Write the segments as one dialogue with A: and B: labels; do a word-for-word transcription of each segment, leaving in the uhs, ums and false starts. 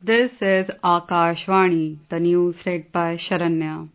A: This is Akashvani, the news read by Sharanya.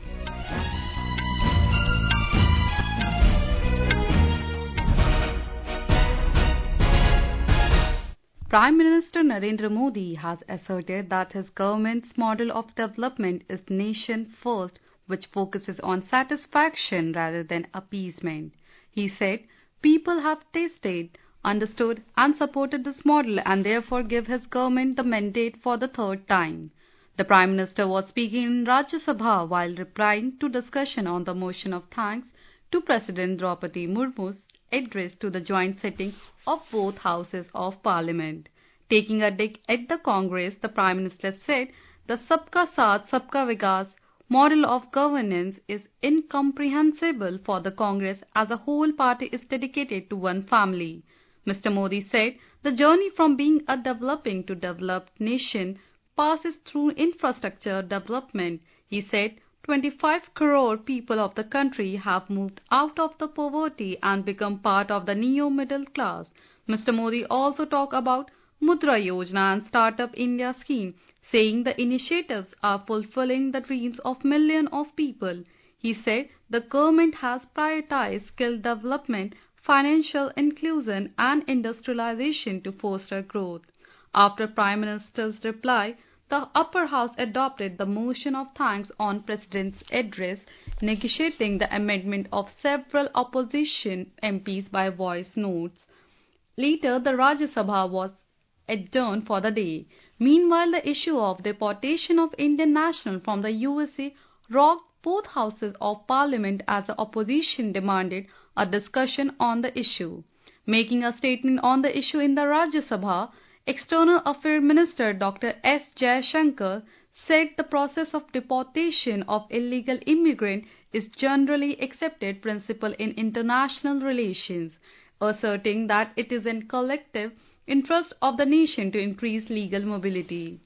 A: Prime Minister Narendra Modi has asserted that his government's model of development is nation first, which focuses on satisfaction rather than appeasement. He said, people have tasted, understood and supported this model and therefore give his government the mandate for the third time. The Prime Minister was speaking in Rajya Sabha while replying to discussion on the motion of thanks to President Draupadi Murmu's address to the joint sitting of both houses of Parliament. Taking a dig at the Congress, the Prime Minister said the Sabka Saath Sabka Vikas model of governance is incomprehensible for the Congress as a whole party is dedicated to one family. Mister Modi said the journey from being a developing to developed nation passes through infrastructure development. He said twenty-five crore people of the country have moved out of the poverty and become part of the neo-middle class. Mister Modi also talked about Mudra Yojana and Startup India scheme, saying the initiatives are fulfilling the dreams of millions of people. He said the government has prioritized skill development, financial inclusion and industrialization to foster growth. After Prime Minister's reply, the upper house adopted the motion of thanks on President's address, negotiating the amendment of several opposition M Ps by voice notes. Later, the Rajya Sabha was adjourned for the day. Meanwhile, the issue of deportation of Indian nationals from the U S A rocked both houses of Parliament as the opposition demanded a discussion on the issue. Making a statement on the issue in the Rajya Sabha, External Affairs Minister Doctor S Jaishankar said the process of deportation of illegal immigrants is generally accepted principle in international relations, asserting that it is in collective interest of the nation to increase legal mobility.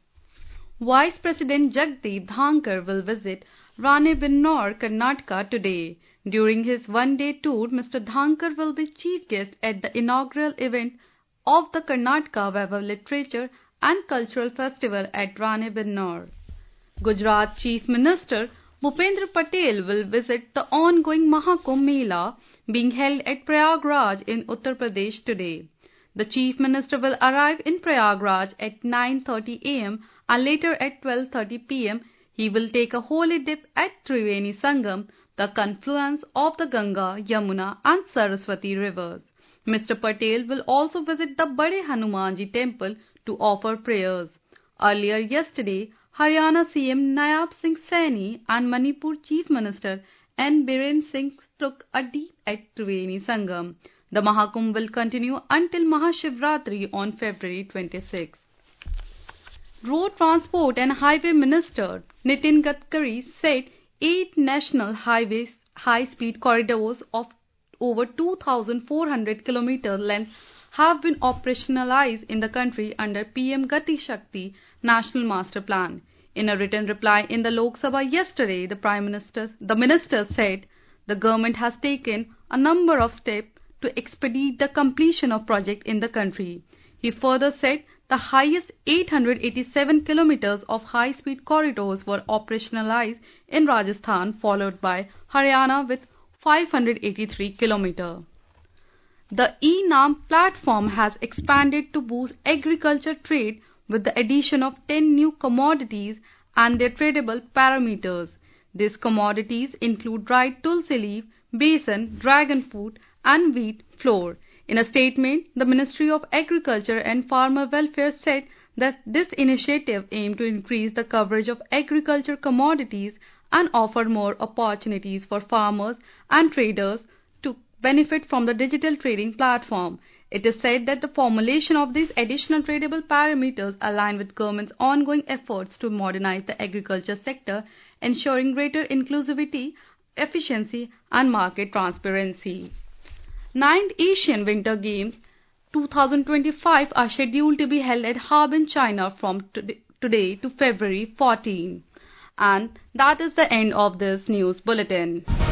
A: Vice President Jagdeep Dhankar will visit Ranebennur, Karnataka today. During his one-day tour, Mister Dhankar will be chief guest at the inaugural event of the Karnataka Vaibhav Literature and Cultural Festival at Ranebennur. Gujarat Chief Minister Bhupendra Patel will visit the ongoing Mahakumbh Mela being held at Prayagraj in Uttar Pradesh today. The Chief Minister will arrive in Prayagraj at nine thirty a m and later at twelve thirty p m he will take a holy dip at Triveni Sangam, the confluence of the Ganga, Yamuna and Saraswati rivers. Mister Patel will also visit the Bade Hanumanji temple to offer prayers. Earlier yesterday, Haryana C M Nayab Singh Saini and Manipur Chief Minister N Biren Singh took a dip at Triveni Sangam. The Mahakumbh will continue until Mahashivratri on February twenty-sixth. Road Transport and Highway Minister Nitin Gadkari said eight national highways high-speed corridors of over two thousand four hundred kilometers length have been operationalized in the country under P M Gati Shakti National Master Plan. In a written reply in the Lok Sabha yesterday, the Prime Minister, the Minister said the government has taken a number of steps to expedite the completion of projects in the country. He further said the highest eight hundred eighty-seven kilometers of high-speed corridors were operationalized in Rajasthan, followed by Haryana with five hundred eighty-three kilometers. The e-Naam platform has expanded to boost agriculture trade with the addition of ten new commodities and their tradable parameters. These commodities include dried tulsi leaf, besan, dragon fruit and wheat flour. In a statement, the Ministry of Agriculture and Farmer Welfare said that this initiative aimed to increase the coverage of agriculture commodities and offer more opportunities for farmers and traders to benefit from the digital trading platform. It is said that the formulation of these additional tradable parameters align with government's ongoing efforts to modernize the agriculture sector, ensuring greater inclusivity, efficiency and market transparency. Ninth Asian Winter Games twenty twenty-five are scheduled to be held at Harbin, China from today to February fourteenth. And that is the end of this news bulletin.